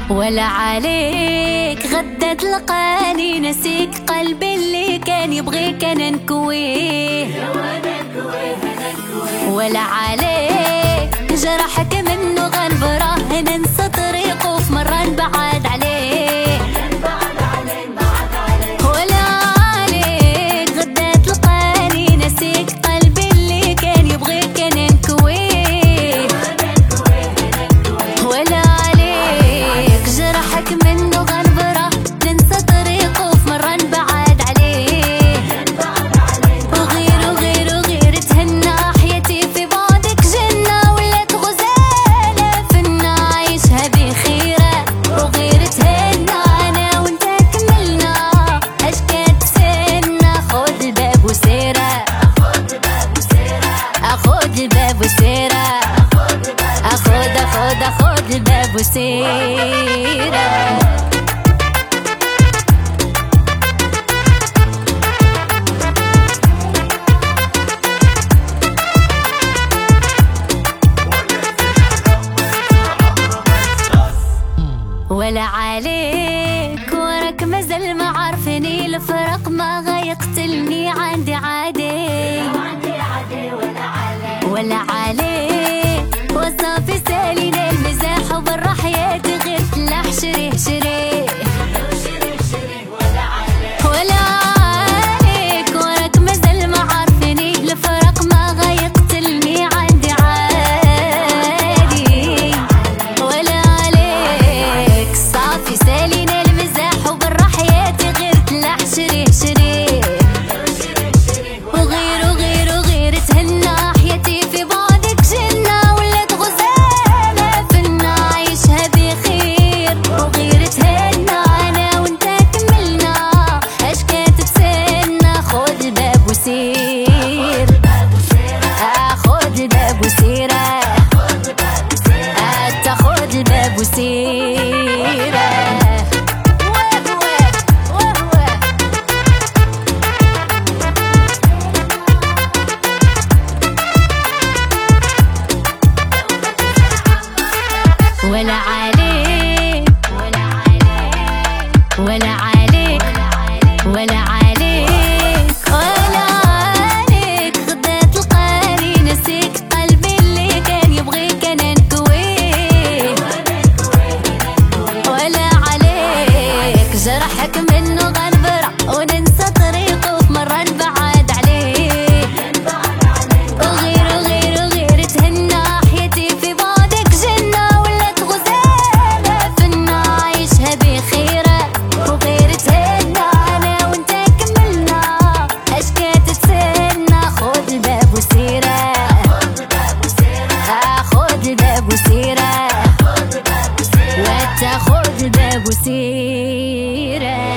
ولا عليك غدا تلقاني نسيك قلبي اللي كان يبغيك انا نكويه. ولا عليك جرحك منه غنبره ننسى طريقه في مرة نبعد عليه. ولا عليك غدا تلقاني نسيك قلبي اللي كان يبغيك انا نكويه. ولا عليك جرحك منه غنبره ننسى طريقه في مرة نبعد عليه. وغير تهنى حياتي في بعدك جنة ولات غزالة فينا عايشها بخيرة. وغير تهنى انا وانت كملنا اش كتسنى. خد الباب وسيرة اخد الباب وسيرة اخد الباب وسيرة. ولا عليك وراك مازال ما عارفني الفرق ما غيقتلني عندي عادي. ولا عليك وصافي سالينا المزاح وبرا حياتي غير تلاح شريه شريه. ولا عليك وراك مازال ما عارفني الفرق ما غيقتلني عندي عادي. ولا عليك صافي سالينا المزاح وبرا حياتي غير تلاح شريه شريه. وغير تهنى حياتي في بعدك جنة ولات غزالة فينا عايشها بخير. وغير تهنى انا وانت كملنا اش كتتسنى. خد الباب وسير اخد الباب وسيرة تاخد الباب وسيرة. ولا عليك ولا عليك ولا عليك ولا عليك غدا تلقاني نسيك قلبي اللي كان يبغيك انا نكويه. ولا عليك جرحك منه غنبره وننسى طريقه في مرة نبعد عليه. وغير تهنى حياتي في بعدك جنة ولات غزالة فينا عايشها بخيرة. وغير تهنى انا وانت كملنا اش كتتسنى. خد الباب وسيرة اخد الباب وسيرة وتاخد الباب وسيرة.